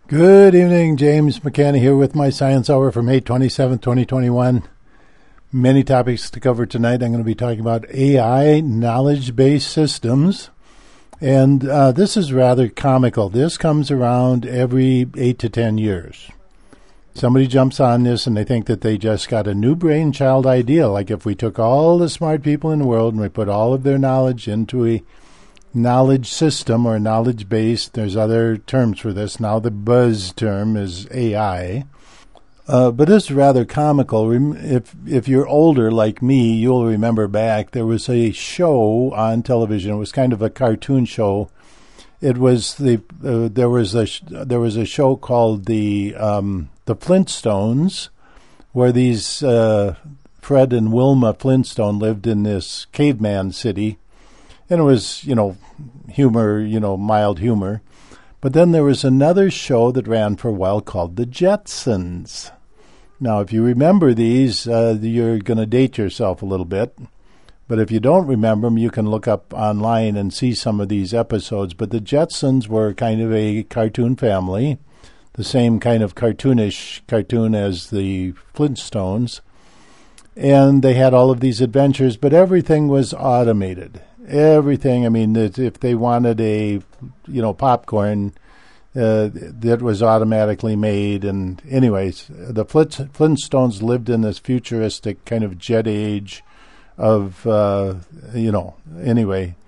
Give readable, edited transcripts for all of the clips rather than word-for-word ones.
Good evening, James McCann here with my Science Hour for May 27, 2021. Many topics to cover tonight. I'm going to be talking about AI, knowledge-based systems, and this is rather comical. This comes around every 8 to 10 years. Somebody jumps on this and they think that they just got a new brainchild idea, like if we took all the smart people in the world and we put all of their knowledge into a knowledge system or knowledge base. There's other terms for this. Now the buzz term is AI. But it's rather comical. If you're older like me, you'll remember back there was a show on television. It was kind of a cartoon show. It was there was a show called the Flintstones, where these Fred and Wilma Flintstone lived in this caveman city. And it was, humor, mild humor. But then there was another show that ran for a while called The Jetsons. Now, if you remember these, you're going to date yourself a little bit. But if you don't remember them, you can look up online and see some of these episodes. But the Jetsons were kind of a cartoon family, the same kind of cartoonish cartoon as the Flintstones. And they had all of these adventures, but everything was automated. Everything. I mean, if they wanted a, popcorn, that was automatically made. And anyways, the Flintstones lived in this futuristic kind of jet age of, anyway.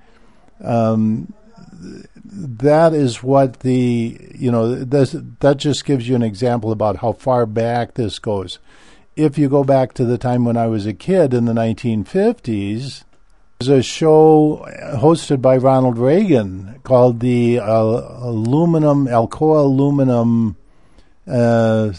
That is what that just gives you an example about how far back this goes. If you go back to the time when I was a kid in the 1950s, there's a show hosted by Ronald Reagan called the Alcoa Aluminum, or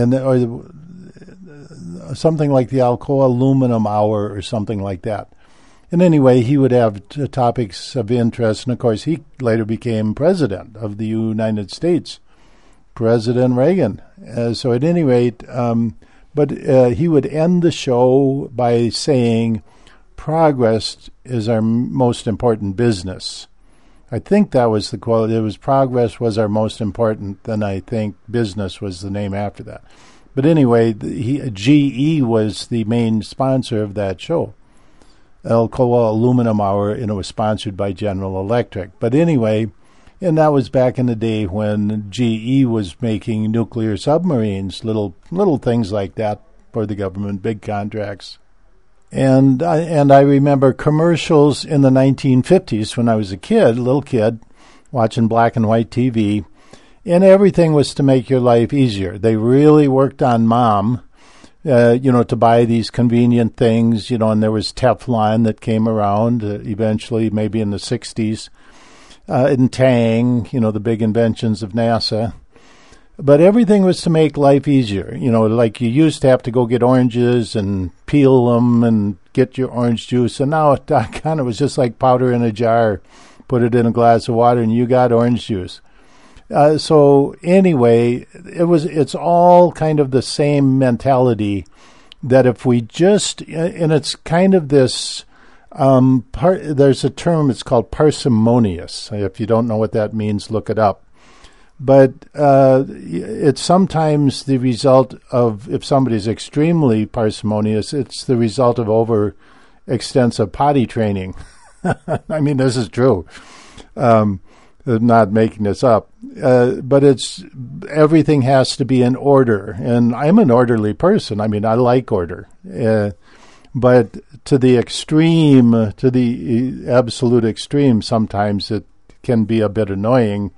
something like the Alcoa Aluminum Hour or something like that. And anyway, he would have topics of interest, and of course he later became president of the United States, President Reagan. So at any rate, but he would end the show by saying, "Progress is our most important business." I think that was the quote. It was progress was our most important, then I think business was the name after that. But anyway, GE was the main sponsor of that show, Alcoa Aluminum Hour, and it was sponsored by General Electric. But anyway, and that was back in the day when GE was making nuclear submarines, little things like that for the government, big contracts. And I remember commercials in the 1950s when I was a little kid, watching black and white TV, and everything was to make your life easier. They really worked on Mom, to buy these convenient things, and there was Teflon that came around eventually, maybe in the 60s, and Tang, the big inventions of NASA. But everything was to make life easier. Like you used to have to go get oranges and peel them and get your orange juice. And now it kind of was just like powder in a jar. Put it in a glass of water and you got orange juice. So anyway, it's all kind of the same mentality that if we just, and it's kind of this, there's a term, it's called parsimonious. If you don't know what that means, look it up. But it's sometimes the result of, if somebody's extremely parsimonious, it's the result of over-extensive potty training. I mean, this is true. I'm not making this up. But everything has to be in order. And I'm an orderly person. I mean, I like order. But to the extreme, to the absolute extreme, sometimes it can be a bit annoying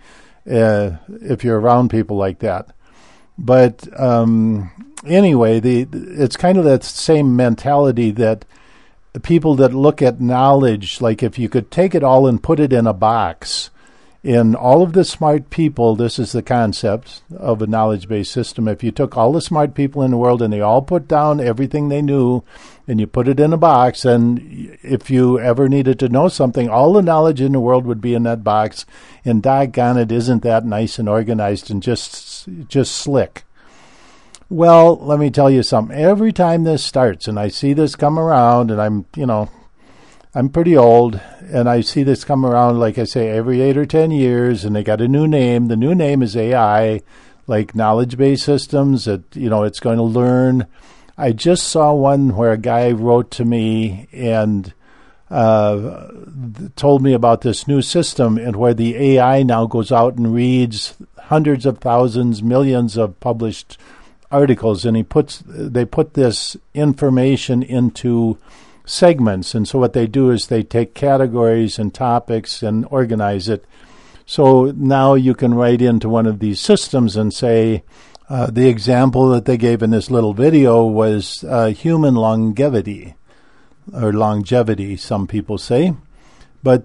if you're around people like that. But anyway, it's kind of that same mentality that the people that look at knowledge, like if you could take it all and put it in a box, in all of the smart people, this is the concept of a knowledge-based system. If you took all the smart people in the world and they all put down everything they knew and you put it in a box, and if you ever needed to know something, all the knowledge in the world would be in that box, and doggone it, isn't that nice and organized and just slick? Well, let me tell you something. Every time this starts and I see this come around and I'm, I'm pretty old, and I see this come around, like I say, every 8 or 10 years, and they got a new name. The new name is AI, like knowledge-based systems. It's going to learn. I just saw one where a guy wrote to me and told me about this new system, and where the AI now goes out and reads hundreds of thousands, millions of published articles, and they put this information into segments. And so what they do is they take categories and topics and organize it. So now you can write into one of these systems and say, the example that they gave in this little video was human longevity, or longevity, some people say. But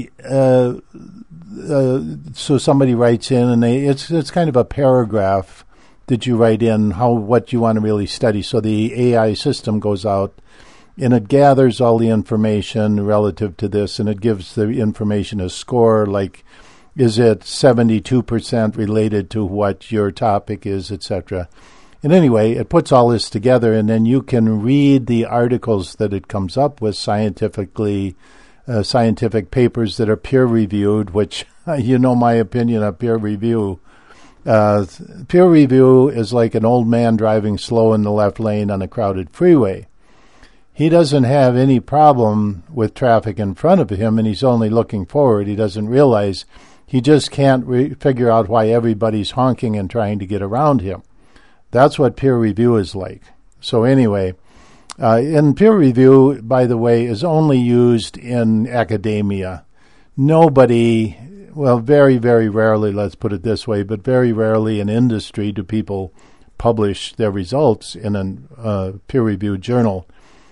so somebody writes in, and it's kind of a paragraph that you write in what you want to really study. So the AI system goes out and it gathers all the information relative to this, and it gives the information a score, like, is it 72% related to what your topic is, etc. And anyway, it puts all this together, and then you can read the articles that it comes up with, scientific papers that are peer-reviewed, which, my opinion of peer review. Peer review is like an old man driving slow in the left lane on a crowded freeway. He doesn't have any problem with traffic in front of him, and he's only looking forward. He doesn't realize he just can't figure out why everybody's honking and trying to get around him. That's what peer review is like. So anyway, and peer review, by the way, is only used in academia. Nobody, very, very rarely, let's put it this way, but very rarely in industry do people publish their results in a peer-reviewed journal.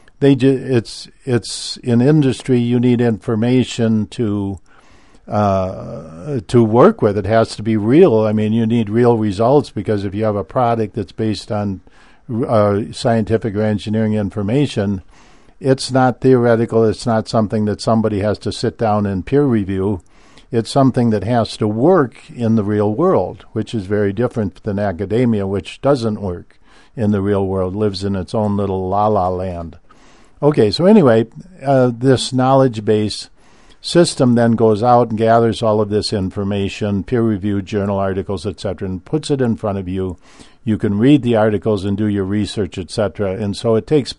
It's in industry, you need information to work with. It has to be real. I mean, you need real results, because if you have a product that's based on scientific or engineering information, it's not theoretical. It's not something that somebody has to sit down and peer review. It's something that has to work in the real world, which is very different than academia, which doesn't work in the real world, lives in its own little la-la land. Okay, so anyway, this knowledge base system then goes out and gathers all of this information, peer-reviewed journal articles, etc., and puts it in front of you. You can read the articles and do your research, etc. And so it takes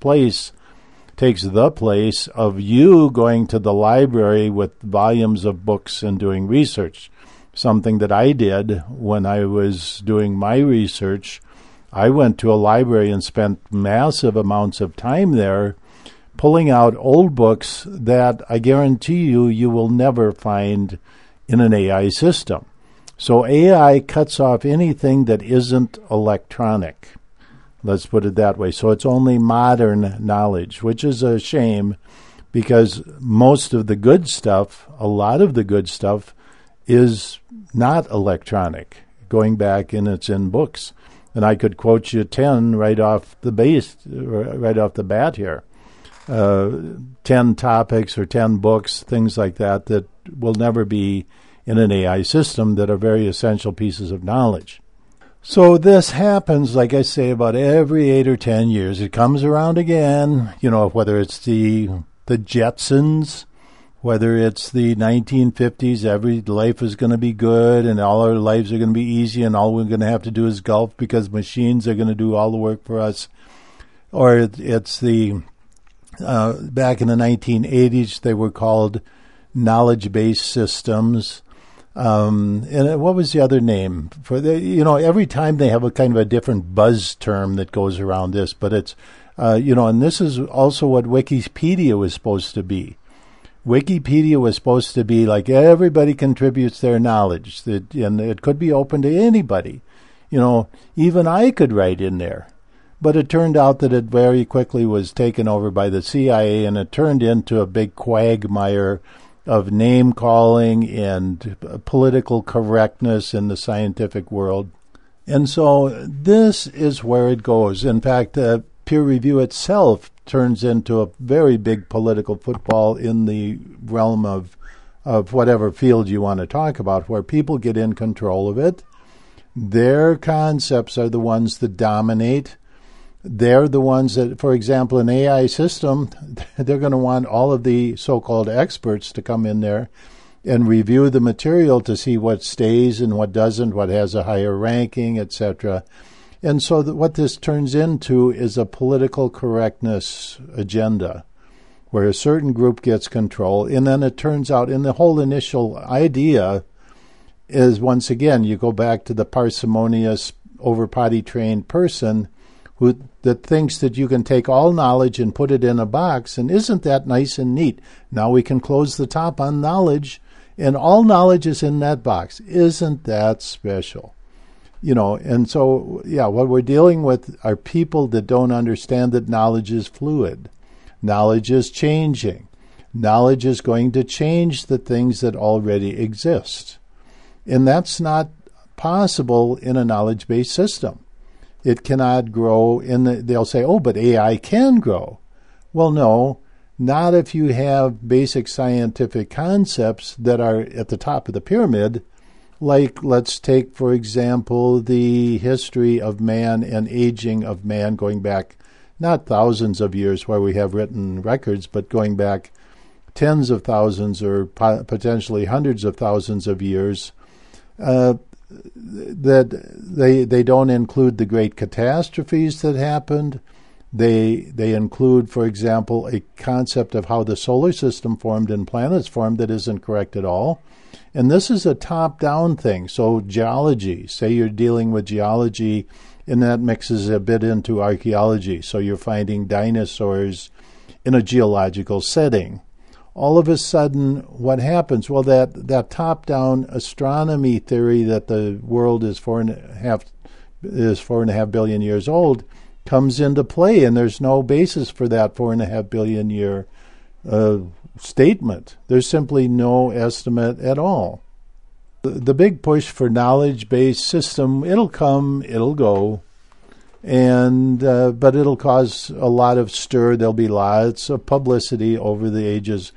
the place of you going to the library with volumes of books and doing research, something that I did when I was doing my research. I went to a library and spent massive amounts of time there pulling out old books that I guarantee you will never find in an AI system. So AI cuts off anything that isn't electronic. Let's put it that way. So it's only modern knowledge, which is a shame, because most of the good stuff, a lot of the good stuff, is not electronic, going back and it's in books. And I could quote you 10 right off the bat here. 10 topics or 10 books, things like that will never be in an AI system, that are very essential pieces of knowledge. So this happens, like I say, about every 8 or 10 years. It comes around again, whether it's the Jetsons, whether it's the 1950s, every life is going to be good and all our lives are going to be easy and all we're going to have to do is golf because machines are going to do all the work for us. Or it's the back in the 1980s, they were called knowledge-based systems. And what was the other name for every time they have a kind of a different buzz term that goes around this, but it's, and this is also what Wikipedia was supposed to be. Wikipedia was supposed to be like everybody contributes their knowledge, and it could be open to anybody. Even I could write in there. But it turned out that it very quickly was taken over by the CIA, and it turned into a big quagmire of name-calling and political correctness in the scientific world. And so this is where it goes. In fact, peer review itself turns into a very big political football in the realm of whatever field you want to talk about, where people get in control of it. Their concepts are the ones that dominate. They're the ones that, for example, an AI system, they're going to want all of the so-called experts to come in there and review the material to see what stays and what doesn't, what has a higher ranking, etc. And so what this turns into is a political correctness agenda, where a certain group gets control, and then it turns out, and the whole initial idea is, once again, you go back to the parsimonious, over-potty-trained person that thinks that you can take all knowledge and put it in a box, and isn't that nice and neat? Now we can close the top on knowledge, and all knowledge is in that box. Isn't that special? And so, what we're dealing with are people that don't understand that knowledge is fluid. Knowledge is changing. Knowledge is going to change the things that already exist. And that's not possible in a knowledge-based system. It cannot grow they'll say, oh, but AI can grow. Well, no, not if you have basic scientific concepts that are at the top of the pyramid. Like, let's take, for example, the history of man and aging of man going back not thousands of years where we have written records, but going back tens of thousands or potentially hundreds of thousands of years. That they don't include the great catastrophes that happened. They include, for example, a concept of how the solar system formed and planets formed that isn't correct at all. And this is a top-down thing. So geology, say you're dealing with geology, and that mixes a bit into archaeology. So you're finding dinosaurs in a geological setting. All of a sudden, what happens? Well, that top-down astronomy theory that the world is 4.5 billion years old comes into play, and there's no basis for that 4.5 billion year statement. There's simply no estimate at all. The big push for knowledge-based system, it'll come, it'll go, and but it'll cause a lot of stir. There'll be lots of publicity over the ages.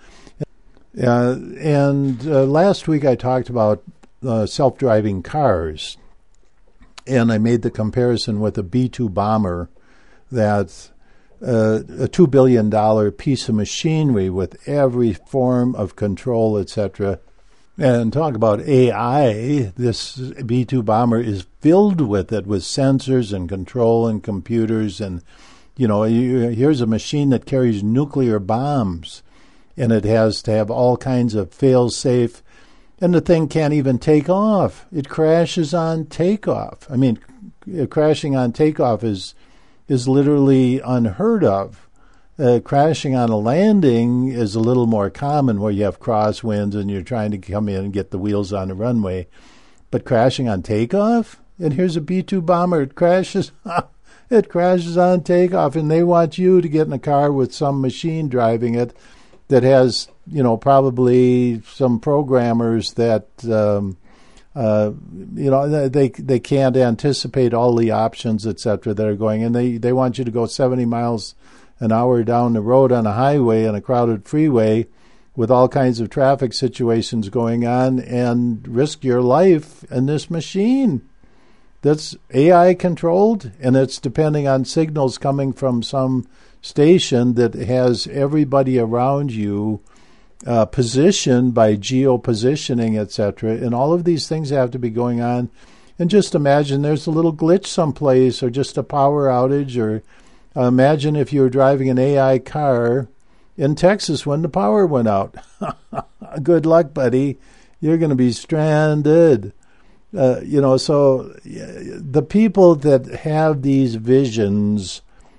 Last week I talked about self-driving cars, and I made the comparison with a B-2 bomber, that's a $2 billion piece of machinery with every form of control, etc. And talk about AI, this B-2 bomber is filled with it, with sensors and control and computers. And, here's a machine that carries nuclear bombs, and it has to have all kinds of fail-safe, and the thing can't even take off. It crashes on takeoff. I mean, crashing on takeoff is literally unheard of. Crashing on a landing is a little more common, where you have crosswinds and you're trying to come in and get the wheels on the runway. But crashing on takeoff? And here's a B-2 bomber. It crashes on takeoff, and they want you to get in a car with some machine driving it that has, probably some programmers that, they can't anticipate all the options, etc., that are going, and they want you to go 70 miles an hour down the road on a highway and a crowded freeway with all kinds of traffic situations going on and risk your life in this machine that's AI controlled, and it's depending on signals coming from some station that has everybody around you positioned by geo-positioning, etc. And all of these things have to be going on. And just imagine there's a little glitch someplace, or just a power outage, or imagine if you were driving an AI car in Texas when the power went out. Good luck, buddy. You're going to be stranded. So the people that have these visions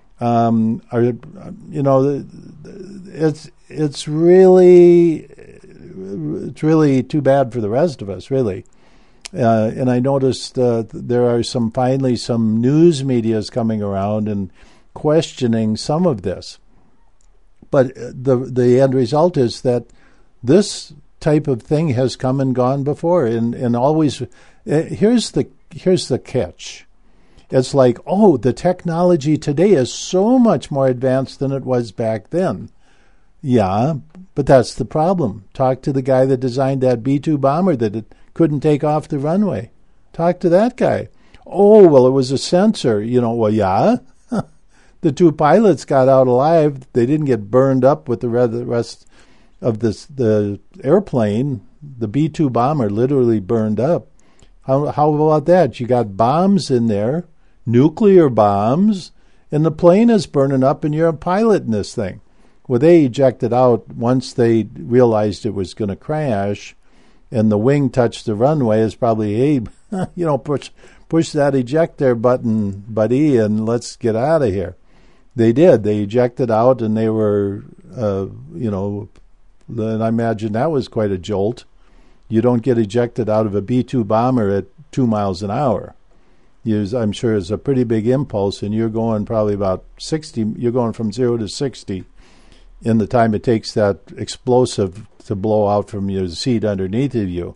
it's really too bad for the rest of us, really. And I noticed there are some news medias coming around and questioning some of this. But the end result is that this type of thing has come and gone before, and always. Here's the catch. It's like, the technology today is so much more advanced than it was back then. Yeah, but that's the problem. Talk to the guy that designed that B-2 bomber that it couldn't take off the runway. Talk to that guy. Oh, well, it was a sensor. Well, yeah. The two pilots got out alive. They didn't get burned up with the rest of the airplane. The B-2 bomber literally burned up. How about that? You got bombs in there, nuclear bombs, and the plane is burning up, and you're a pilot in this thing. Well, they ejected out once they realized it was going to crash, and the wing touched the runway. It's probably, hey, push that ejector button, buddy, and let's get out of here. They did. They ejected out, and they were, and I imagine that was quite a jolt. You don't get ejected out of a B-2 bomber at 2 miles an hour. I'm sure it's a pretty big impulse, and you're going probably about 60. You're going from 0 to 60 in the time it takes that explosive to blow out from your seat underneath of you.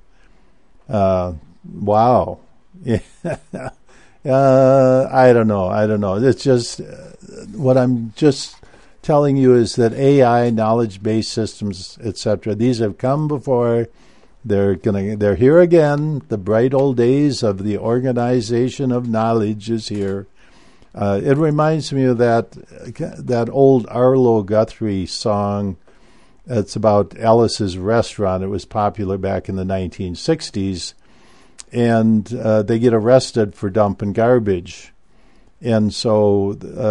Wow. I don't know. It's just what I'm just telling you is that AI, knowledge-based systems, etc., these have come before. They're here again. The bright old days of the organization of knowledge is here. It reminds me of that old Arlo Guthrie song. It's about Alice's Restaurant. It was popular back in the 1960s. And they get arrested for dumping garbage. And so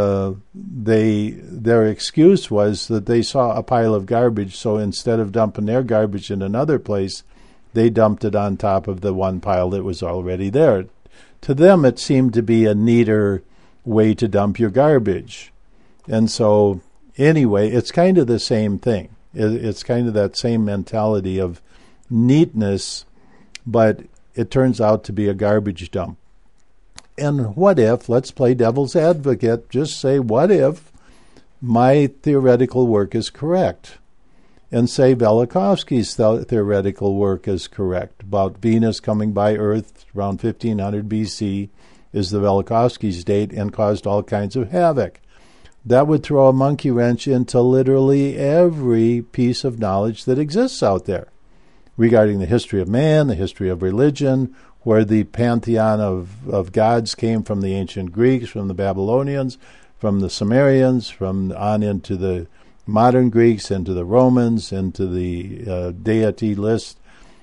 their excuse was that they saw a pile of garbage, so instead of dumping their garbage in another place, they dumped it on top of the one pile that was already there. To them, it seemed to be a neater way to dump your garbage. And so, anyway, it's kind of the same thing. It's kind of that same mentality of neatness, but it turns out to be a garbage dump. And what if, let's play devil's advocate, just say, what if my theoretical work is correct? And say Velikovsky's theoretical work is correct about Venus coming by Earth around 1500 BC is the Velikovsky's date and caused all kinds of havoc. That would throw a monkey wrench into literally every piece of knowledge that exists out there regarding the history of man, the history of religion, where the pantheon of gods came from the ancient Greeks, from the Babylonians, from the Sumerians, from on into the modern Greeks, into the Romans, into the deity list,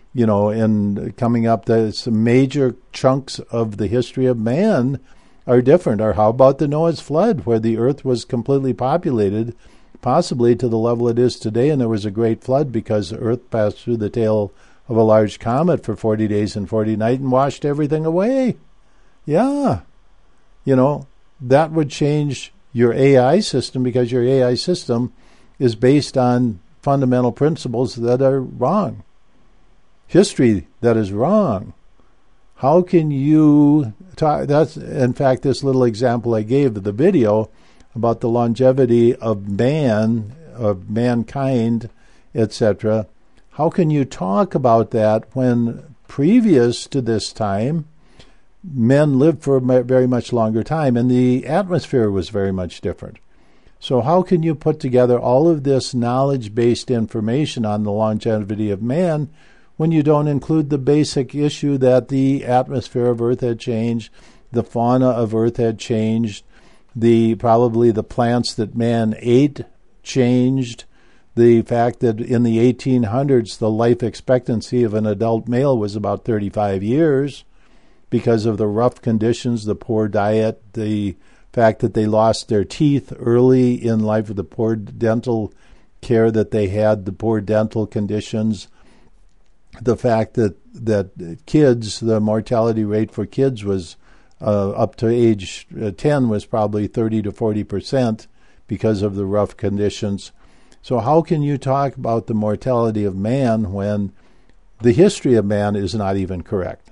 and coming up, some major chunks of the history of man are different. Or how about the Noah's flood, where the earth was completely populated, possibly to the level it is today, and there was a great flood because the earth passed through the tail of a large comet for 40 days and 40 nights and washed everything away. Yeah. That would change your AI system because your AI system is based on fundamental principles that are wrong. History that is wrong. How can you talk? That's, in fact, this little example I gave of the video about the longevity of man, of mankind, etc. How can you talk about that when previous to this time, men lived for a very much longer time and the atmosphere was very much different? So how can you put together all of this knowledge-based information on the longevity of man when you don't include the basic issue that the atmosphere of Earth had changed, the fauna of Earth had changed, probably the plants that man ate changed, the fact that in the 1800s the life expectancy of an adult male was about 35 years because of the rough conditions, the poor diet, the fact that they lost their teeth early in life with the poor dental care that they had, the poor dental conditions, the fact that kids, the mortality rate for kids was up to age 10 was probably 30 to 40% because of the rough conditions. So how can you talk about the mortality of man when the history of man is not even correct?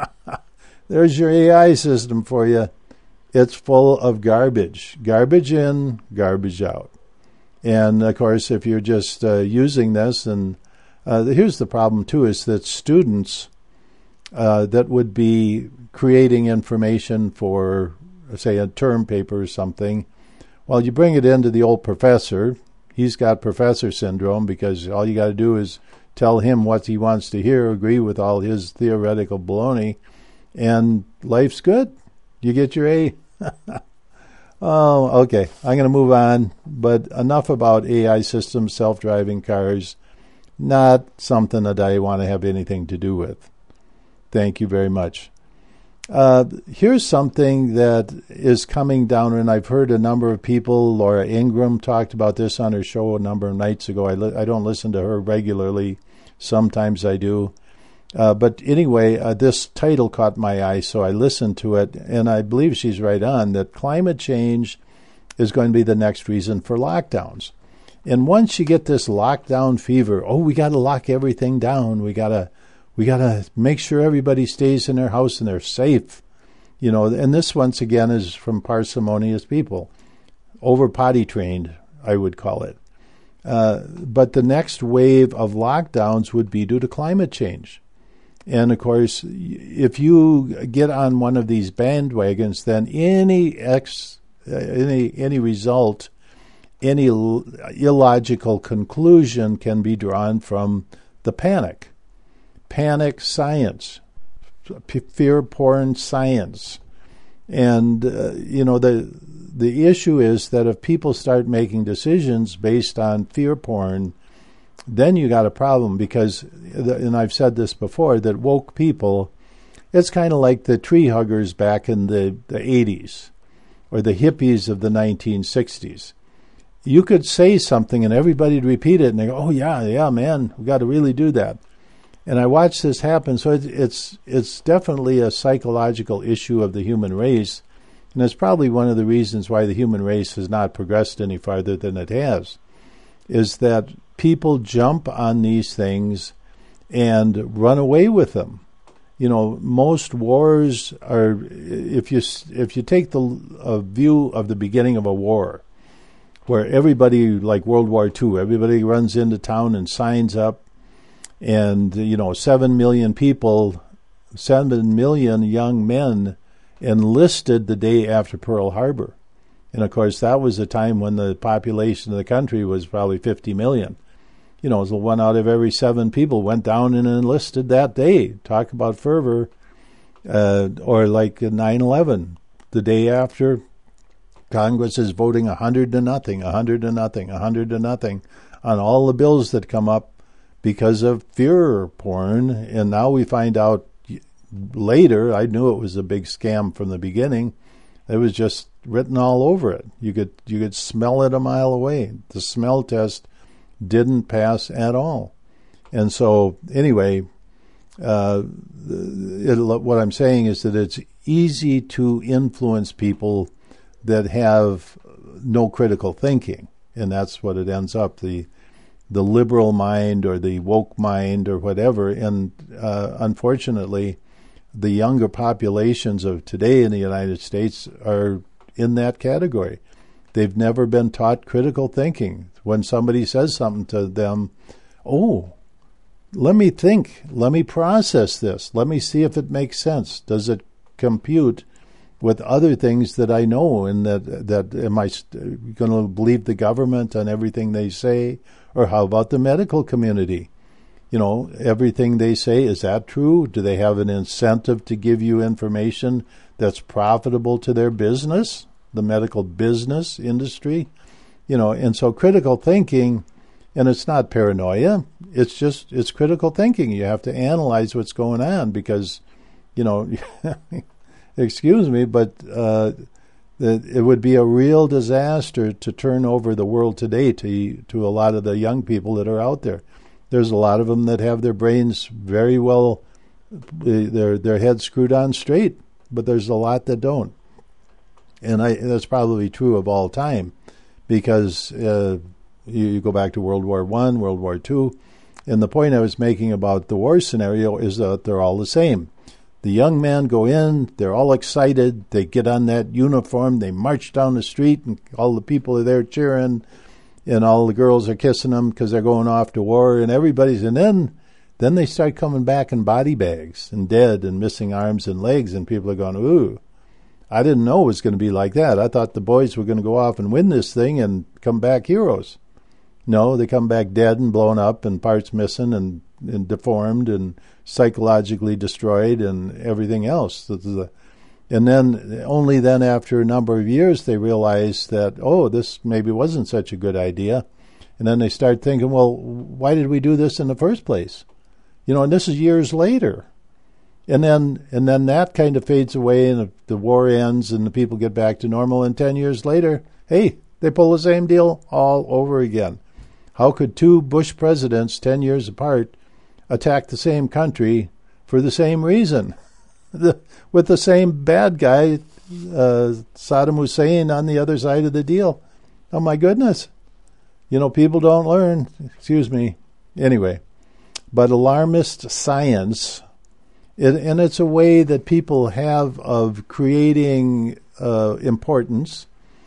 There's your AI system for you. It's full of garbage. Garbage in, garbage out. And, of course, if you're just using this, and here's the problem, too, is that students that would be creating information for, say, a term paper or something, well, you bring it into the old professor. He's got professor syndrome because all you got to do is tell him what he wants to hear, agree with all his theoretical baloney, and life's good. You get your A. Oh, okay. I'm going to move on. But enough about AI systems, self-driving cars. Not something that I want to have anything to do with. Thank you very much. Here's something that is coming down, and I've heard a number of people. Laura Ingraham talked about this on her show a number of nights ago. I don't listen to her regularly. Sometimes I do. But anyway, this title caught my eye, so I listened to it, and I believe she's right on, that climate change is going to be the next reason for lockdowns. And once you get this lockdown fever, we got to lock everything down. We got to make sure everybody stays in their house and they're safe. And this, once again, is from parsimonious people. Over potty trained, I would call it. But the next wave of lockdowns would be due to climate change. And, of course, if you get on one of these bandwagons, then any result, any illogical conclusion can be drawn from the panic science, fear porn science. And, the issue is that if people start making decisions based on fear porn, then you got a problem because, and I've said this before, that woke people, it's kind of like the tree huggers back in the 80s or the hippies of the 1960s. You could say something and everybody would repeat it and they go, oh, yeah, man, we got to really do that. And I watched this happen, so it's definitely a psychological issue of the human race, and it's probably one of the reasons why the human race has not progressed any farther than it has, is that people jump on these things and run away with them. Most wars are, if you take the view of the beginning of a war, where everybody, like World War II, everybody runs into town and signs up, and 7 million people, 7 million young men enlisted the day after Pearl Harbor. And, of course, that was a time when the population of the country was probably 50 million. So 1 out of every 7 people went down and enlisted that day. Talk about fervor. Or like 9/11, the day after, Congress is voting 100 to nothing, 100 to nothing, 100 to nothing on all the bills that come up because of fear porn. And now we find out later, I knew it was a big scam from the beginning. It was just written all over it. You could smell it a mile away. The smell test didn't pass at all. And so anyway, what I'm saying is that it's easy to influence people that have no critical thinking, and that's what it ends up, the liberal mind or the woke mind or whatever. And unfortunately, the younger populations of today in the United States are in that category. They've never been taught critical thinking. When somebody says something to them, let me think, let me process this, let me see if it makes sense. Does it compute with other things that I know? And that am I going to believe the government on everything they say? Or how about the medical community? Everything they say, is that true? Do they have an incentive to give you information that's profitable to their business, the medical business industry? And so critical thinking, and it's not paranoia, it's critical thinking. You have to analyze what's going on because, excuse me, but it would be a real disaster to turn over the world today to a lot of the young people that are out there. There's a lot of them that have their brains very well, their heads screwed on straight, but there's a lot that don't. And that's probably true of all time, because you go back to World War I, World War II, and the point I was making about the war scenario is that they're all the same. The young men go in, they're all excited, they get on that uniform, they march down the street, and all the people are there cheering, and all the girls are kissing them because they're going off to war, and then they start coming back in body bags and dead and missing arms and legs, and people are going, ooh, I didn't know it was going to be like that. I thought the boys were going to go off and win this thing and come back heroes. No, they come back dead and blown up and parts missing and deformed and psychologically destroyed and everything else. And And then, only then after a number of years, they realize that, oh, this maybe wasn't such a good idea. And then they start thinking, well, why did we do this in the first place? And this is years later. And then that kind of fades away, and the war ends, and the people get back to normal. And 10 years later, hey, they pull the same deal all over again. How could two Bush presidents, 10 years apart, attack the same country for the same reason? With the same bad guy, Saddam Hussein, on the other side of the deal. Oh, my goodness. People don't learn. Excuse me. Anyway, but alarmist science, and it's a way that people have of creating importance,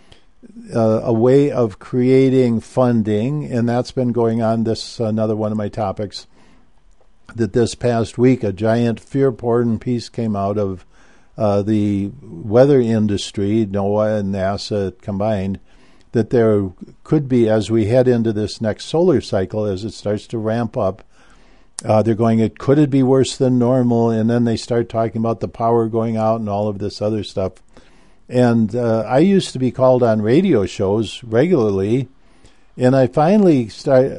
a way of creating funding, and that's been going on. This another one of my topics, that this past week a giant fear-porn piece came out of the weather industry, NOAA and NASA combined, that there could be, as we head into this next solar cycle, as it starts to ramp up, they're going, could it be worse than normal? And then they start talking about the power going out and all of this other stuff. And I used to be called on radio shows regularly, and I finally I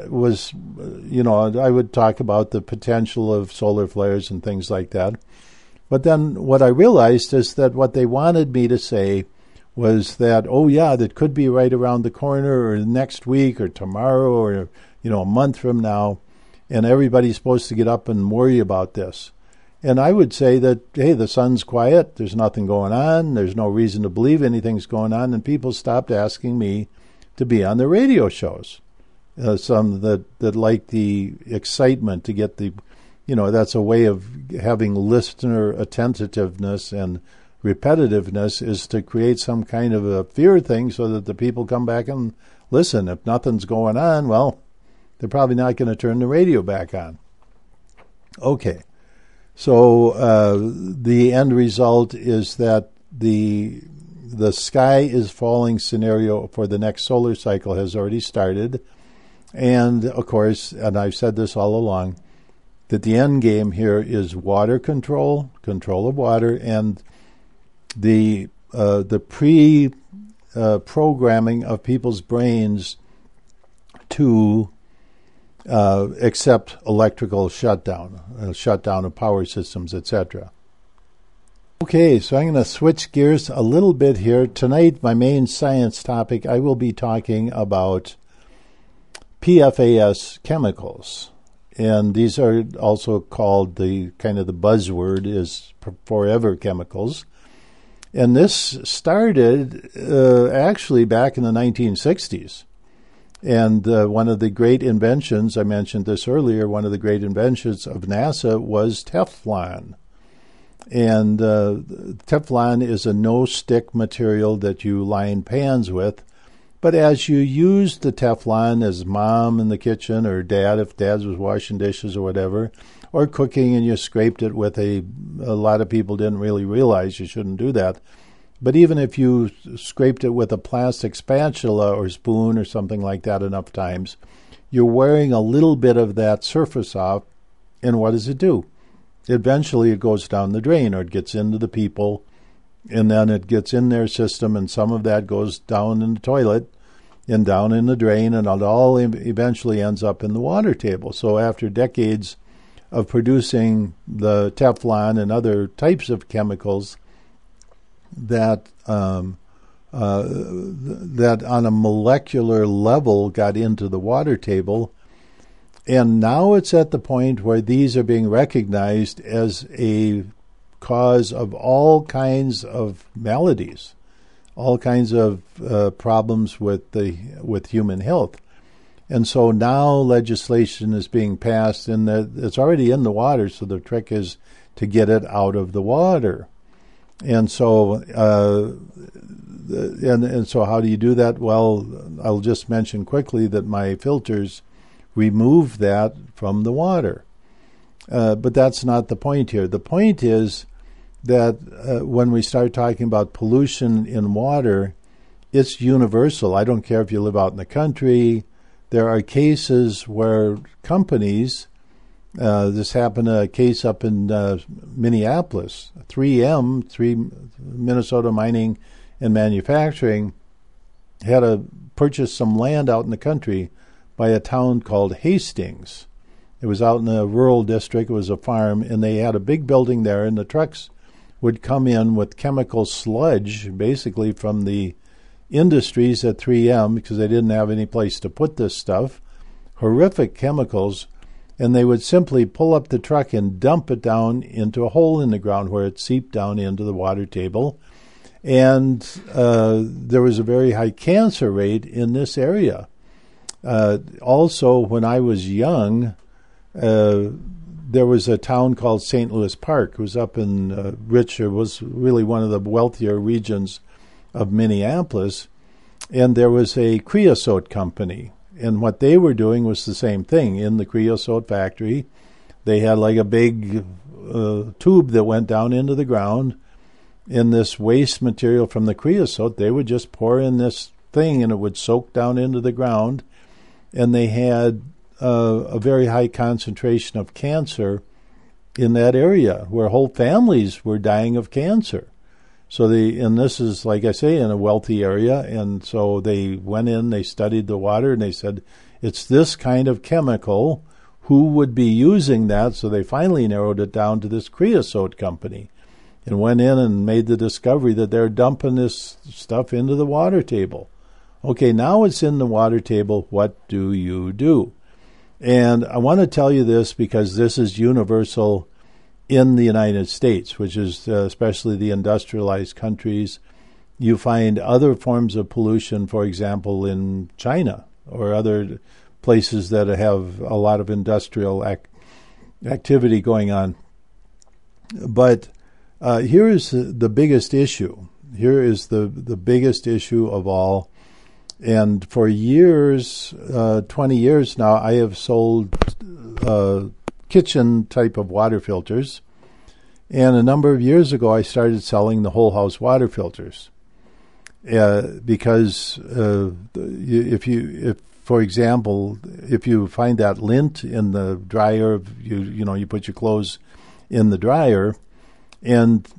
would talk about the potential of solar flares and things like that. But then what I realized is that what they wanted me to say was that, oh yeah, that could be right around the corner, or next week, or tomorrow, or a month from now, and everybody's supposed to get up and worry about this. And I would say that, hey, the sun's quiet, there's nothing going on, there's no reason to believe anything's going on, and people stopped asking me to be on the radio shows. Some that like the excitement to get the, that's a way of having listener attentiveness and repetitiveness, is to create some kind of a fear thing so that the people come back and listen. If nothing's going on, well, they're probably not going to turn the radio back on. Okay. So the end result is that the sky is falling scenario for the next solar cycle has already started. And, of course, and I've said this all along, that the end game here is water control of water, and the pre-programming of people's brains to accept electrical shutdown of power systems, etc. Okay, so I'm going to switch gears a little bit here. Tonight, my main science topic, I will be talking about PFAS chemicals. And these are also called the buzzword is forever chemicals. And this started actually back in the 1960s. And one of the great inventions, I mentioned this earlier, one of the great inventions of NASA was Teflon. And Teflon is a no-stick material that you line pans with. But as you used the Teflon as mom in the kitchen, or dad, if dad was washing dishes or whatever, or cooking, and you scraped it with a lot of people didn't really realize you shouldn't do that. But even if you scraped it with a plastic spatula or spoon or something like that enough times, you're wearing a little bit of that surface off, and what does it do? Eventually it goes down the drain, or it gets into the people, and then it gets in their system, and some of that goes down in the toilet and down in the drain, and it all eventually ends up in the water table. So after decades of producing the Teflon and other types of chemicals that that on a molecular level got into the water table, and now it's at the point where these are being recognized as a cause of all kinds of maladies, all kinds of problems with human health. And so now legislation is being passed, and it's already in the water, so the trick is to get it out of the water. And so and so how do you do that? Well, I'll just mention quickly that my filters remove that from the water. But that's not the point here. The point is that when we start talking about pollution in water, it's universal. I don't care if you live out in the country. There are cases where companies This happened a case up in Minneapolis. 3M, Minnesota Mining and Manufacturing, had to purchase some land out in the country by a town called Hastings. It was out in a rural district. It was a farm, and they had a big building there, and the trucks would come in with chemical sludge, basically from the industries at 3M, because they didn't have any place to put this stuff, horrific chemicals, and they would simply pull up the truck and dump it down into a hole in the ground where it seeped down into the water table. And there was a very high cancer rate in this area. Also, when I was young, there was a town called St. Louis Park. It was up in it was really one of the wealthier regions of Minneapolis. And there was a creosote company. And what they were doing was the same thing. In the creosote factory, they had like a big tube that went down into the ground. In this waste material from the creosote, they would just pour in this thing and it would soak down into the ground. And they had a very high concentration of cancer in that area, where whole families were dying of cancer. So and this is, like I say, in a wealthy area, and so they went in, they studied the water, and they said, it's this kind of chemical, who would be using that? So they finally narrowed it down to this creosote company, and went in and made the discovery that they're dumping this stuff into the water table. Okay, now it's in the water table, what do you do? And I want to tell you this because this is universal in the United States, which is especially the industrialized countries. You find other forms of pollution, for example, in China or other places that have a lot of industrial activity going on. But here is the biggest issue. Here is the biggest issue of all. And for years, 20 years now, I have sold kitchen type of water filters, and a number of years ago I started selling the whole house water filters because if for example, if you find that lint in the dryer, you put your clothes in the dryer, and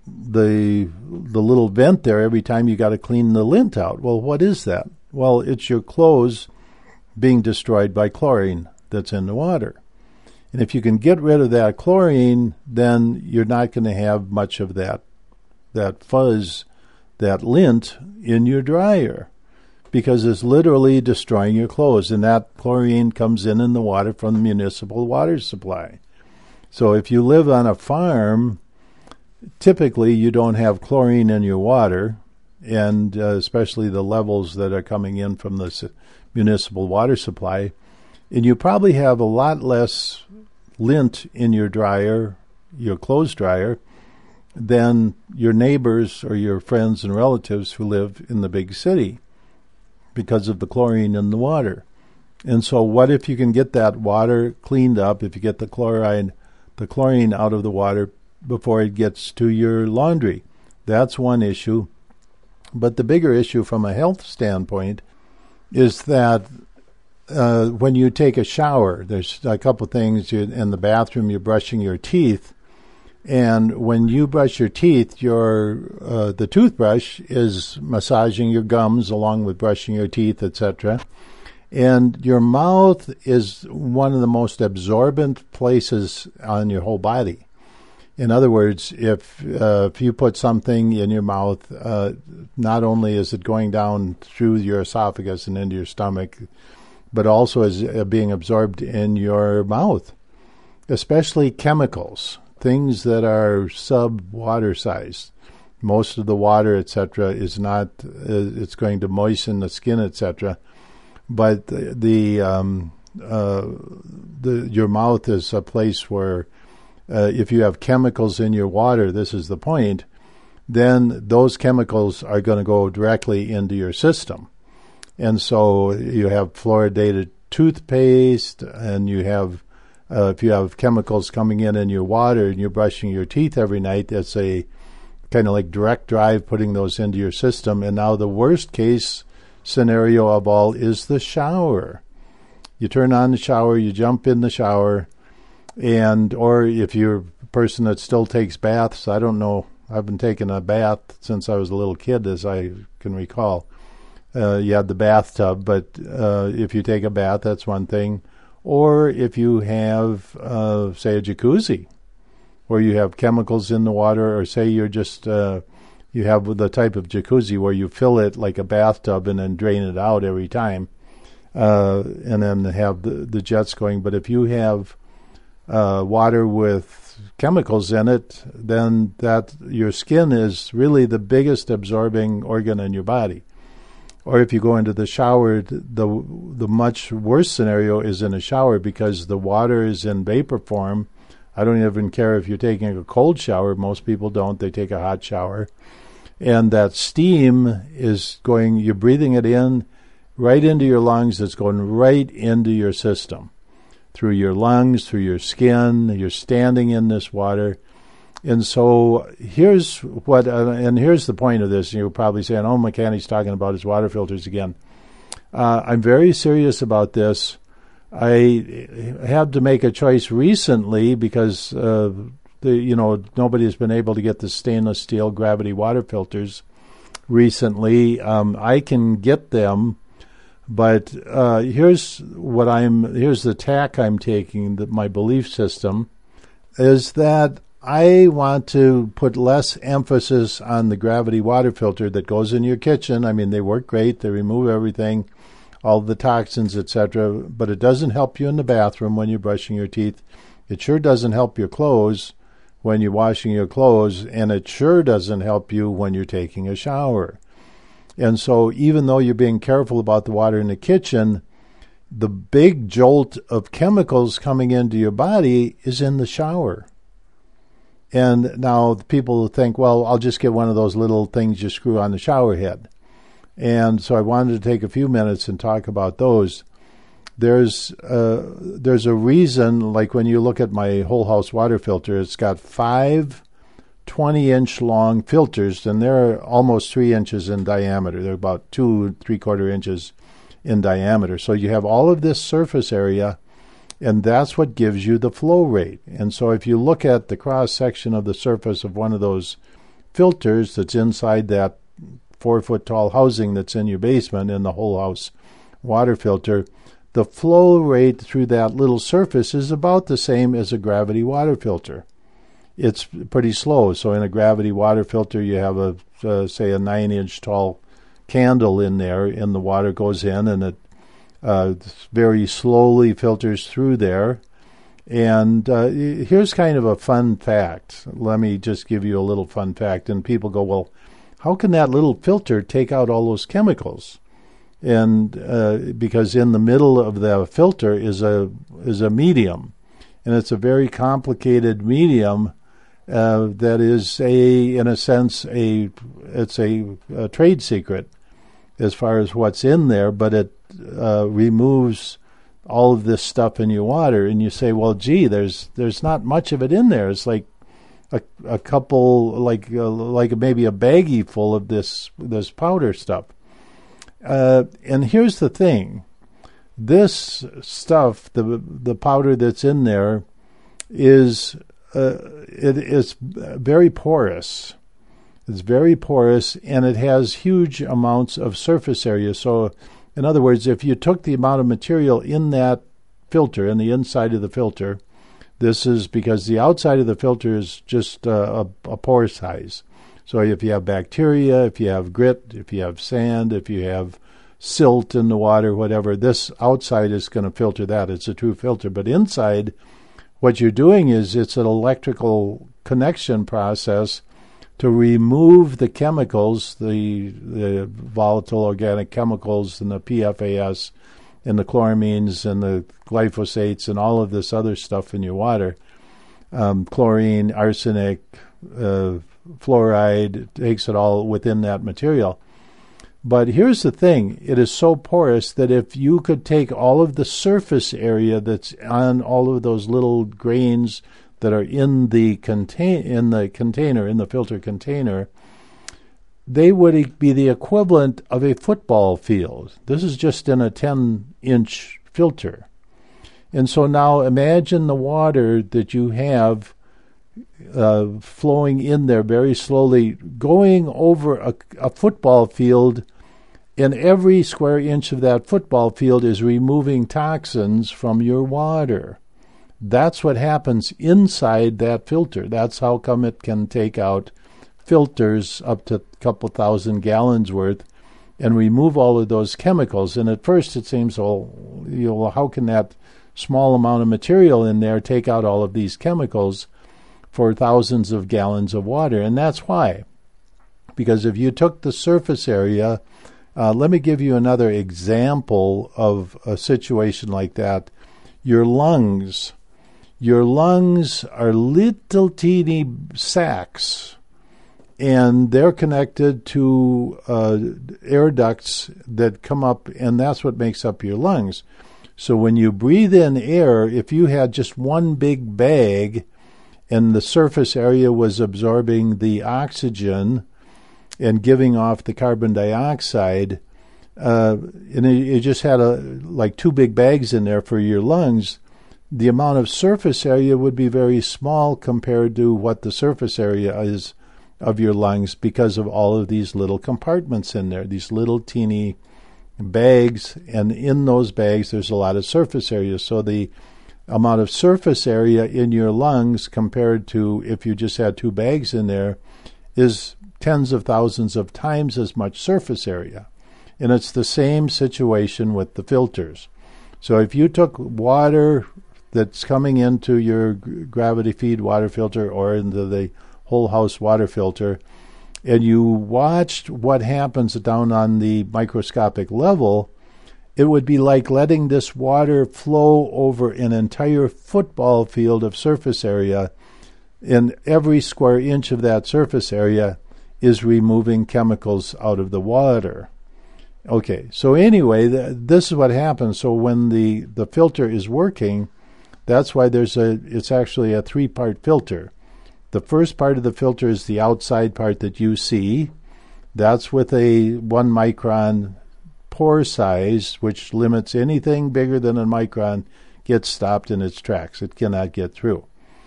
the little vent there, every time you got to clean the lint out. Well, what is that? Well, it's your clothes being destroyed by chlorine that's in the water. And if you can get rid of that chlorine, then you're not going to have much of that fuzz, that lint in your dryer, because it's literally destroying your clothes. And that chlorine comes in the water from the municipal water supply. So if you live on a farm, typically you don't have chlorine in your water, and especially the levels that are coming in from the municipal water supply. And you probably have a lot less lint in your dryer, your clothes dryer, than your neighbors or your friends and relatives who live in the big city because of the chlorine in the water. And so what if you can get that water cleaned up, if you get the chlorine out of the water before it gets to your laundry? That's one issue. But the bigger issue from a health standpoint is that when you take a shower, there's a couple things. In the bathroom, you're brushing your teeth. And when you brush your teeth, the toothbrush is massaging your gums along with brushing your teeth, etc. And your mouth is one of the most absorbent places on your whole body. In other words, if you put something in your mouth, not only is it going down through your esophagus and into your stomach, but also is being absorbed in your mouth, especially chemicals, things that are sub-water size. Most of the water, etc., is not. It's going to moisten the skin, etc. But your mouth is a place where if you have chemicals in your water, this is the point, then those chemicals are going to go directly into your system. And so you have fluoridated toothpaste, and you have, if you have chemicals coming in your water and you're brushing your teeth every night, that's a kind of like direct drive putting those into your system. And now the worst case scenario of all is the shower. You turn on the shower, you jump in the shower, And or if you're a person that still takes baths, I don't know. I've been taking a bath since I was a little kid, as I can recall. You had the bathtub, but if you take a bath, that's one thing. Or if you have, say, a jacuzzi, where you have chemicals in the water, or say you're just you have the type of jacuzzi where you fill it like a bathtub and then drain it out every time, and then have the jets going. But if you have water with chemicals in it, then that your skin is really the biggest absorbing organ in your body. Or if you go into the shower, the much worse scenario is in a shower because the water is in vapor form. I don't even care if you're taking a cold shower. Most people don't. They take a hot shower. And that steam is going, you're breathing it in right into your lungs. It's going right into your system. Through your lungs, through your skin. You're standing in this water. And so here's what, and here's the point of this. You're probably saying, oh, McCanny's talking about his water filters again. I'm very serious about this. I had to make a choice recently because nobody has been able to get the stainless steel gravity water filters recently. I can get them, but here's the tack I'm taking. That my belief system is that I want to put less emphasis on the gravity water filter that goes in your kitchen. I mean, they work great. They remove everything, all the toxins, etc. But it doesn't help you in the bathroom when you're brushing your teeth. It sure doesn't help your clothes when you're washing your clothes, and it sure doesn't help you when you're taking a shower. And so even though you're being careful about the water in the kitchen, the big jolt of chemicals coming into your body is in the shower. And now people think, well, I'll just get one of those little things you screw on the shower head. And so I wanted to take a few minutes and talk about those. There's a reason, like when you look at my whole house water filter, it's got 5 20-inch long filters, and they're almost 3 inches in diameter. They're about 2 3/4 inches in diameter. So you have all of this surface area, and that's what gives you the flow rate. And so if you look at the cross-section of the surface of one of those filters that's inside that 4-foot-tall housing that's in your basement in the whole house water filter, the flow rate through that little surface is about the same as a gravity water filter. It's pretty slow. So in a gravity water filter, you have say a 9-inch tall candle in there, and the water goes in, and it very slowly filters through there. And here's kind of a fun fact. Let me just give you a little fun fact. And people go, well, how can that little filter take out all those chemicals? And because in the middle of the filter is a medium, and it's a very complicated medium that is in a sense, it's a trade secret as far as what's in there, but it removes all of this stuff in your water. And you say, well, gee, there's not much of it in there. It's like a couple, like maybe a baggie full of this powder stuff. And here's the thing: this stuff, the powder that's in there, is it is very porous. It's very porous, and it has huge amounts of surface area. So, in other words, if you took the amount of material in that filter, in the inside of the filter, this is because the outside of the filter is just a pore size. So if you have bacteria, if you have grit, if you have sand, if you have silt in the water, whatever, this outside is going to filter that. It's a true filter. But inside, what you're doing is it's an electrical connection process to remove the chemicals, the volatile organic chemicals and the PFAS and the chloramines and the glyphosates and all of this other stuff in your water, chlorine, arsenic, fluoride, it takes it all within that material. But here's the thing. It is so porous that if you could take all of the surface area that's on all of those little grains that are in the container, in the filter container, they would be the equivalent of a football field. This is just in a 10-inch filter. And so now imagine the water that you have flowing in there very slowly, going over a football field, and every square inch of that football field is removing toxins from your water. That's what happens inside that filter. That's how come it can take out filters up to a couple thousand gallons worth and remove all of those chemicals. And at first it seems, well, how can that small amount of material in there take out all of these chemicals for thousands of gallons of water? And that's why. Because if you took the surface area, let me give you another example of a situation like that. Your lungs. Your lungs are little teeny sacs, and they're connected to air ducts that come up, and that's what makes up your lungs. So when you breathe in air, if you had just one big bag and the surface area was absorbing the oxygen and giving off the carbon dioxide, and it just had like two big bags in there for your lungs, the amount of surface area would be very small compared to what the surface area is of your lungs because of all of these little compartments in there, these little teeny bags, and in those bags there's a lot of surface area. So the amount of surface area in your lungs compared to if you just had two bags in there is tens of thousands of times as much surface area. And it's the same situation with the filters. So if you took water that's coming into your gravity feed water filter or into the whole house water filter, and you watched what happens down on the microscopic level, it would be like letting this water flow over an entire football field of surface area, and every square inch of that surface area is removing chemicals out of the water. Okay, so anyway, this is what happens. So when the filter is working, that's why it's actually a three-part filter. The first part of the filter is the outside part that you see. That's with a 1 micron pore size, which limits anything bigger than a micron gets stopped in its tracks. It cannot get through.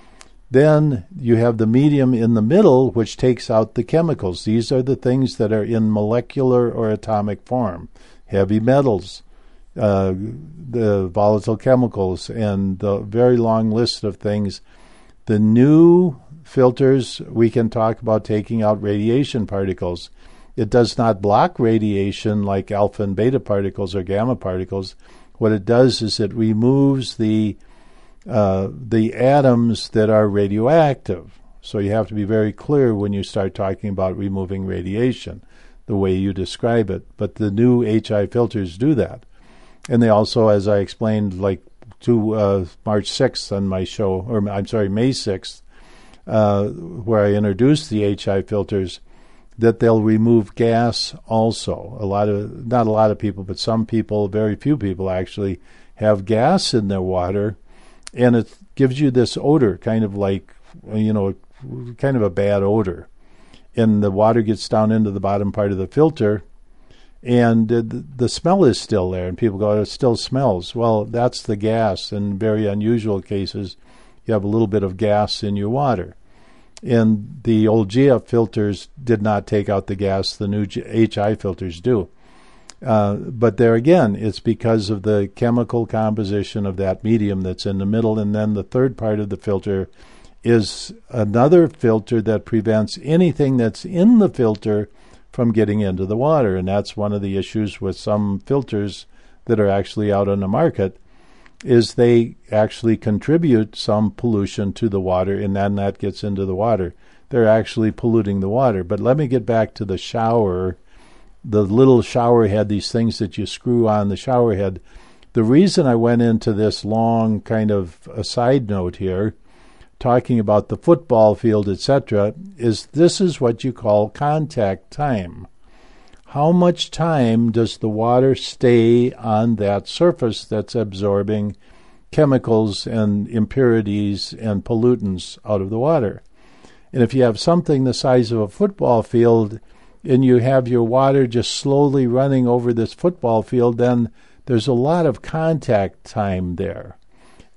Then you have the medium in the middle, which takes out the chemicals. These are the things that are in molecular or atomic form. Heavy metals, the volatile chemicals, and the very long list of things. The new filters, we can talk about taking out radiation particles. It does not block radiation like alpha and beta particles or gamma particles. What it does is it removes the atoms that are radioactive. So you have to be very clear when you start talking about removing radiation, the way you describe it. But the new HI filters do that. And they also, as I explained, like to March 6th on my show, or I'm sorry, May 6th, where I introduced the HI filters, that they'll remove gas also. Not a lot of people, but some people, very few people actually, have gas in their water, and it gives you this odor, kind of like, kind of a bad odor. And the water gets down into the bottom part of the filter, and the smell is still there, and people go, it still smells. Well, that's the gas. In very unusual cases, you have a little bit of gas in your water. And the old GF filters did not take out the gas. The new HI filters do. But there again, it's because of the chemical composition of that medium that's in the middle. And then the third part of the filter is another filter that prevents anything that's in the filter from getting into the water. And that's one of the issues with some filters that are actually out on the market, is they actually contribute some pollution to the water, and then that gets into the water. They're actually polluting the water. But let me get back to the shower. The little shower head, these things that you screw on the shower head. The reason I went into this long kind of a side note here, talking about the football field, etc., is this is what you call contact time. How much time does the water stay on that surface that's absorbing chemicals and impurities and pollutants out of the water? And if you have something the size of a football field and you have your water just slowly running over this football field, then there's a lot of contact time there.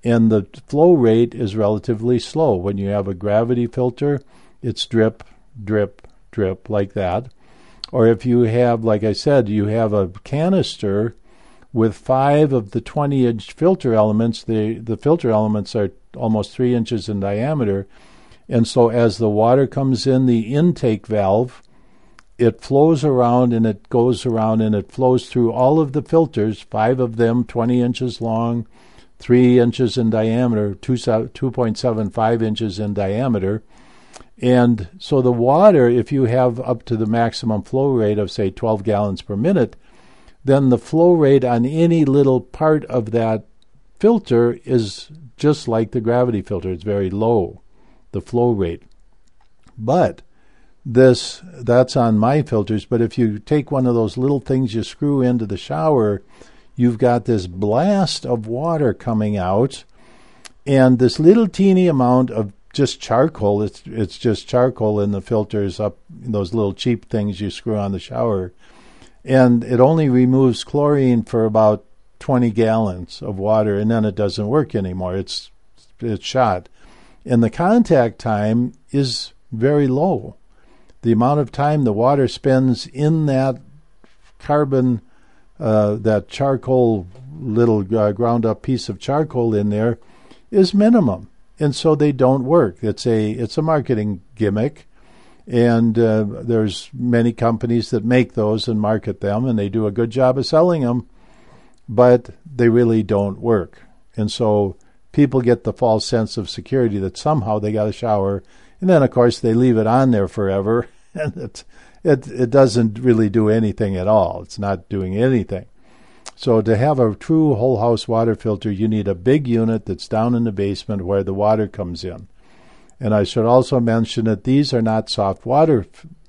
and the flow rate is relatively slow. When you have a gravity filter, it's drip, drip, drip like that. Or if you have, like I said, you have a canister with 5 of the 20-inch filter elements. The filter elements are almost 3 inches in diameter. And so as the water comes in the intake valve, it flows around and it goes around and it flows through all of the filters, 5 of them 20 inches long, 3 inches in diameter, 2.75 inches in diameter. And so the water, if you have up to the maximum flow rate of, say, 12 gallons per minute, then the flow rate on any little part of that filter is just like the gravity filter. It's very low, the flow rate. But that's on my filters. But if you take one of those little things you screw into the shower, you've got this blast of water coming out, and this little teeny amount of just charcoal. It's just charcoal in the filters up, those little cheap things you screw on the shower. And it only removes chlorine for about 20 gallons of water, and then it doesn't work anymore. It's shot. And the contact time is very low. The amount of time the water spends in that carbon, that charcoal, little ground up piece of charcoal in there, is minimum. And so they don't work. It's a marketing gimmick. And there's many companies that make those and market them, and they do a good job of selling them, but they really don't work. And so people get the false sense of security that somehow they got a shower, and then, of course, they leave it on there forever, and it doesn't really do anything at all. It's not doing anything. So to have a true whole house water filter, you need a big unit that's down in the basement where the water comes in. And I should also mention that these are not soft water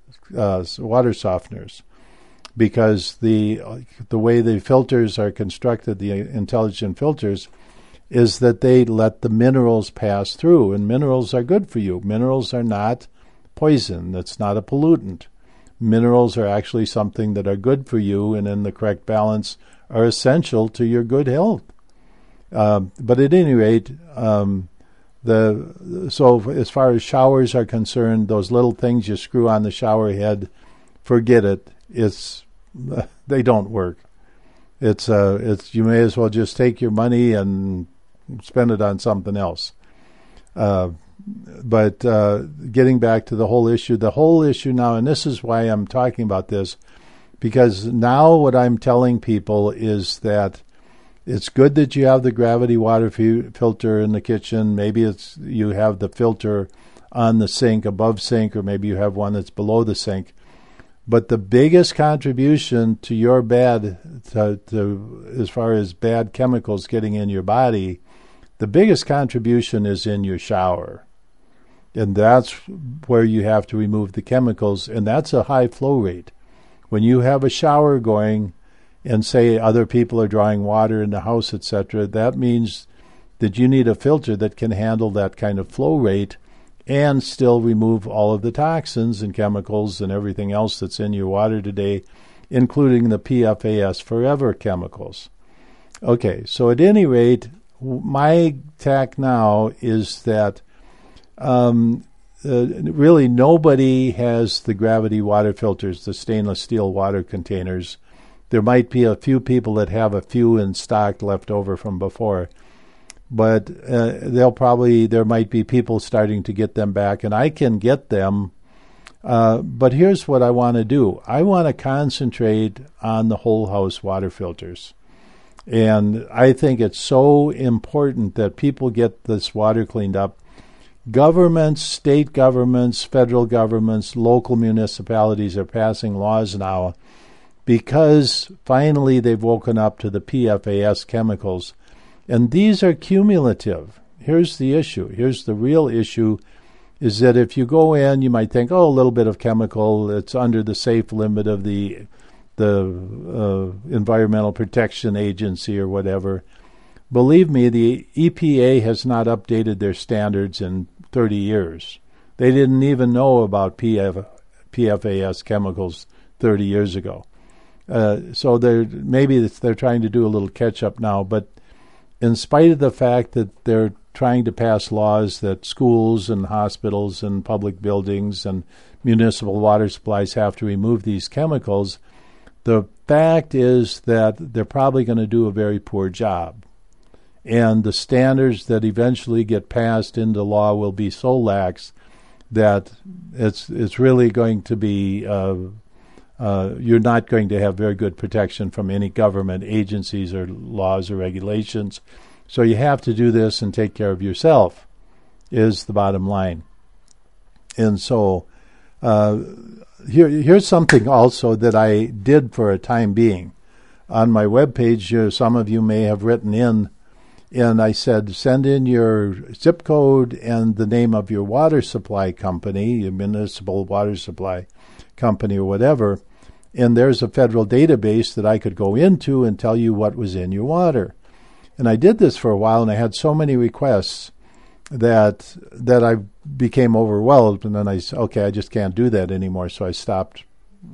softeners, because the way the filters are constructed, the intelligent filters, is that they let the minerals pass through, and minerals are good for you. Minerals are not poison. That's not a pollutant. Minerals are actually something that are good for you, and in the correct balance are essential to your good health. But at any rate, so as far as showers are concerned, those little things you screw on the shower head, forget it. They don't work. It's you may as well just take your money and spend it on something else. But getting back to the whole issue now, and this is why I'm talking about this, because now what I'm telling people is that it's good that you have the gravity water filter in the kitchen. Maybe you have the filter on the sink, above sink, or maybe you have one that's below the sink. But the biggest contribution to your as far as bad chemicals getting in your body, the biggest contribution is in your shower. And that's where you have to remove the chemicals, and that's a high flow rate. When you have a shower going, and say other people are drawing water in the house, etc., that means that you need a filter that can handle that kind of flow rate and still remove all of the toxins and chemicals and everything else that's in your water today, including the PFAS forever chemicals. Okay, so at any rate, my tack now is that really nobody has the gravity water filters, the stainless steel water containers. There might be a few people that have a few in stock left over from before, but there might be people starting to get them back, and I can get them. But here's what I want to do. I want to concentrate on the whole house water filters. And I think it's so important that people get this water cleaned up. Governments, state governments, federal governments, local municipalities are passing laws now because finally they've woken up to the PFAS chemicals. And these are cumulative. Here's the issue. Here's the real issue, is that if you go in, you might think, a little bit of chemical, it's under the safe limit of the Environmental Protection Agency or whatever. Believe me, the EPA has not updated their standards in 30 years. They didn't even know about PFAS chemicals 30 years ago. So they're trying to do a little catch-up now. But in spite of the fact that they're trying to pass laws that schools and hospitals and public buildings and municipal water supplies have to remove these chemicals, the fact is that they're probably going to do a very poor job. And the standards that eventually get passed into law will be so lax that it's really going to be, you're not going to have very good protection from any government agencies or laws or regulations. So you have to do this and take care of yourself, is the bottom line. And so here's something also that I did for a time being. On my webpage, some of you may have written in, and I said, send in your zip code and the name of your water supply company, your municipal water supply company or whatever, and there's a federal database that I could go into and tell you what was in your water. And I did this for a while, and I had so many requests that I became overwhelmed, and then I said, okay, I just can't do that anymore, so I stopped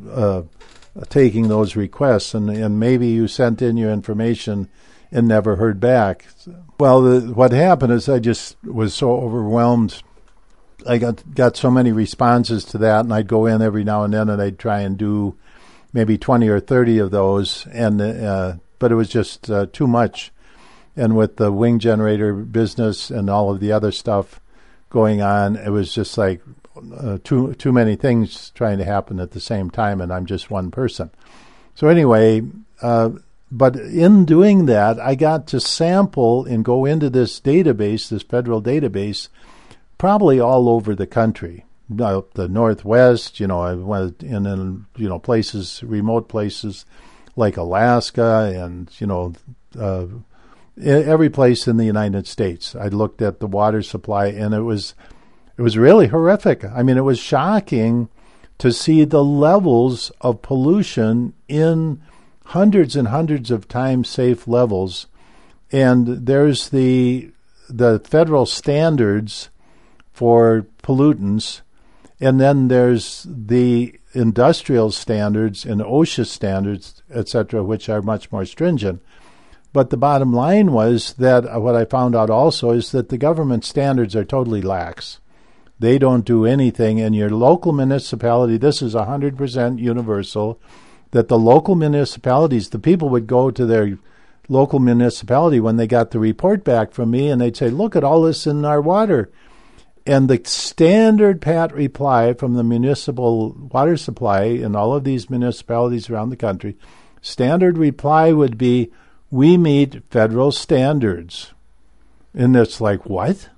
taking those requests, and maybe you sent in your information and never heard back. Well, what happened is I just was so overwhelmed. I got so many responses to that, and I'd go in every now and then, and I'd try and do maybe 20 or 30 of those, and but it was just too much. And with the wing generator business and all of the other stuff going on, it was just like too many things trying to happen at the same time, and I'm just one person. So anyway, but in doing that, I got to sample and go into this database, this federal database, probably all over the country. The Northwest, I went in places, remote places like Alaska, and every place in the United States. I looked at the water supply, and it was really horrific. I mean, it was shocking to see the levels of pollution in hundreds and hundreds of times safe levels. And there's the federal standards for pollutants, and then there's the industrial standards and OSHA standards, etc., which are much more stringent. But the bottom line was that what I found out also is that the government standards are totally lax. They don't do anything. In your local municipality, this is 100% universal, that the local municipalities, the people would go to their local municipality when they got the report back from me, and they'd say, look at all this in our water. And the standard pat reply from the municipal water supply in all of these municipalities around the country, standard reply would be, we meet federal standards. And it's like, what?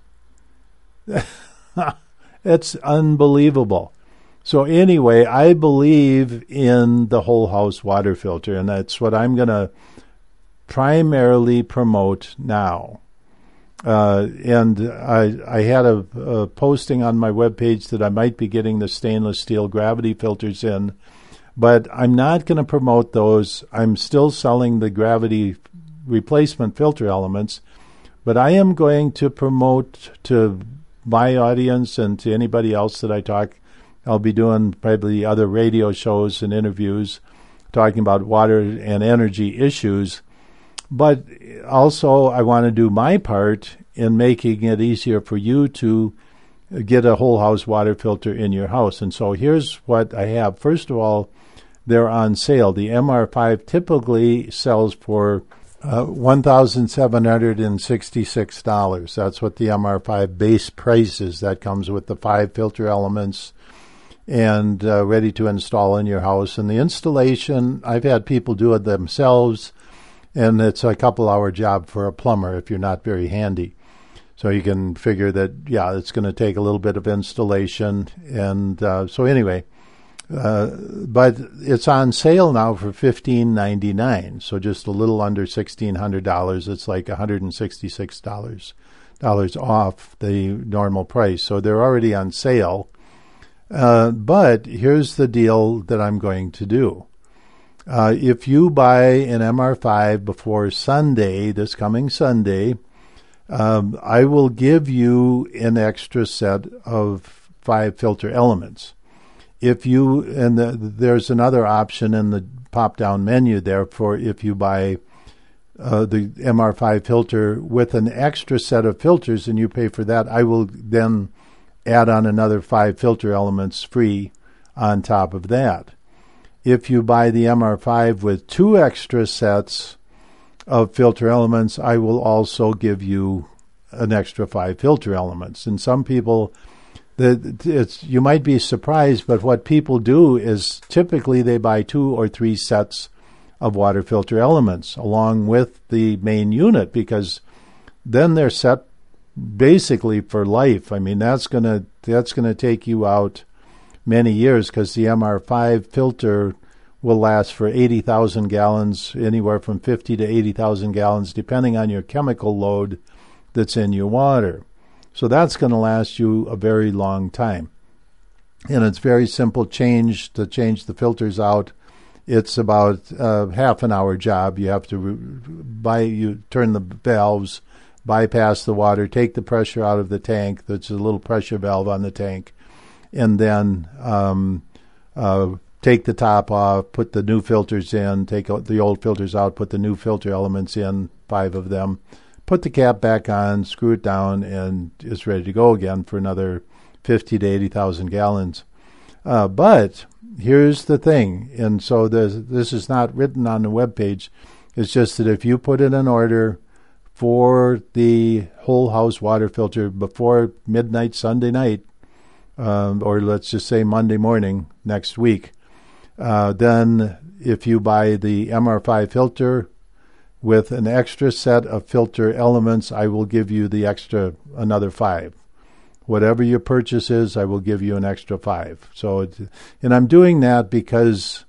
It's unbelievable. So anyway, I believe in the whole house water filter, and that's what I'm going to primarily promote now. And I had a posting on my webpage that I might be getting the stainless steel gravity filters in, but I'm not going to promote those. I'm still selling the gravity replacement filter elements, but I am going to promote to my audience and to anybody else that I talk. I'll be doing probably other radio shows and interviews talking about water and energy issues. But also I want to do my part in making it easier for you to get a whole house water filter in your house. And so here's what I have. First of all, they're on sale. The MR5 typically sells for $1,766. That's what the MR5 base price is. That comes with the 5 filter elements and ready to install in your house. And the installation, I've had people do it themselves, and it's a couple-hour job for a plumber if you're not very handy. So you can figure that, yeah, it's going to take a little bit of installation. And so anyway, but it's on sale now for $1,599, so just a little under $1,600. It's like $166 off the normal price. So they're already on sale. But here's the deal that I'm going to do. If you buy an MR5 before Sunday, this coming Sunday, I will give you an extra set of 5 filter elements. If you, there's another option in the pop-down menu there for if you buy the MR5 filter with an extra set of filters, and you pay for that, I will then add on another 5 filter elements free on top of that. If you buy the MR5 with 2 extra sets of filter elements, I will also give you an extra 5 filter elements. And some people, you might be surprised, but what people do is typically they buy 2 or 3 sets of water filter elements along with the main unit, because then they're set basically for life. I mean, that's gonna take you out many years, because the MR5 filter will last for 80,000 gallons, anywhere from 50 to 80,000 gallons, depending on your chemical load that's in your water. So that's going to last you a very long time. And it's very simple to change the filters out. It's about half an hour job. You have to turn the valves, bypass the water, take the pressure out of the tank. There's a little pressure valve on the tank, and then take the top off, put the new filters in, take the old filters out, put the new filter elements in, 5 of them, put the cap back on, screw it down, and it's ready to go again for another 50 to 80,000 gallons. But here's the thing, and so this is not written on the webpage. It's just that if you put in an order for the whole house water filter before midnight Sunday night, or let's just say Monday morning next week, then if you buy the MR5 filter with an extra set of filter elements, I will give you another 5. Whatever your purchase is, I will give you an extra 5. And I'm doing that because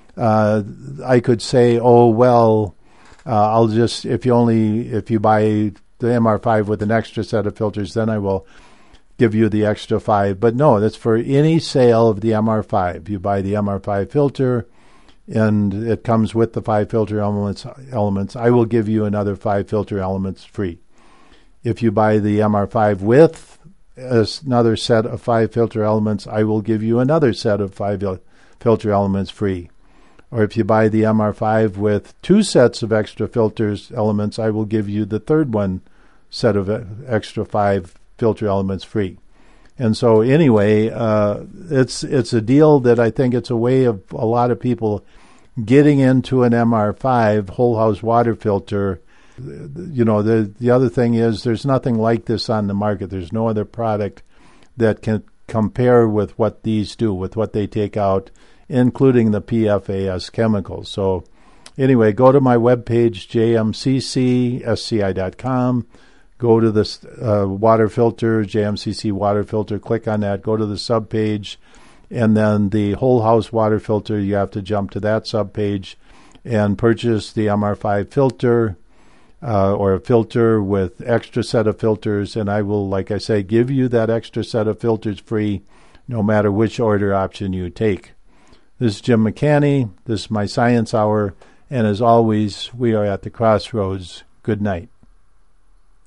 I could say, oh, well, I'll just, if you buy the MR5 with an extra set of filters, then I will give you the extra 5. But no, that's for any sale of the MR5. You buy the MR5 filter, and it comes with the 5 filter elements. I will give you another 5 filter elements free. If you buy the MR5 with another set of 5 filter elements, I will give you another set of 5 filter elements free. Or if you buy the MR5 with 2 sets of extra filters elements, I will give you the third set of extra 5 filter elements free. And so anyway, it's a deal that I think it's a way of a lot of people getting into an MR5 whole house water filter. The other thing is there's nothing like this on the market. There's no other product that can compare with what these do, with what they take out, including the PFAS chemicals. So anyway, go to my webpage, jmccsci.com. Go to this water filter, JMCC water filter, click on that, go to the subpage, and then the whole house water filter, you have to jump to that subpage and purchase the MR5 filter or a filter with extra set of filters, and I will, like I say, give you that extra set of filters free no matter which order option you take. This is Jim McCanney. This is my Science Hour, and as always, we are at the crossroads. Good night.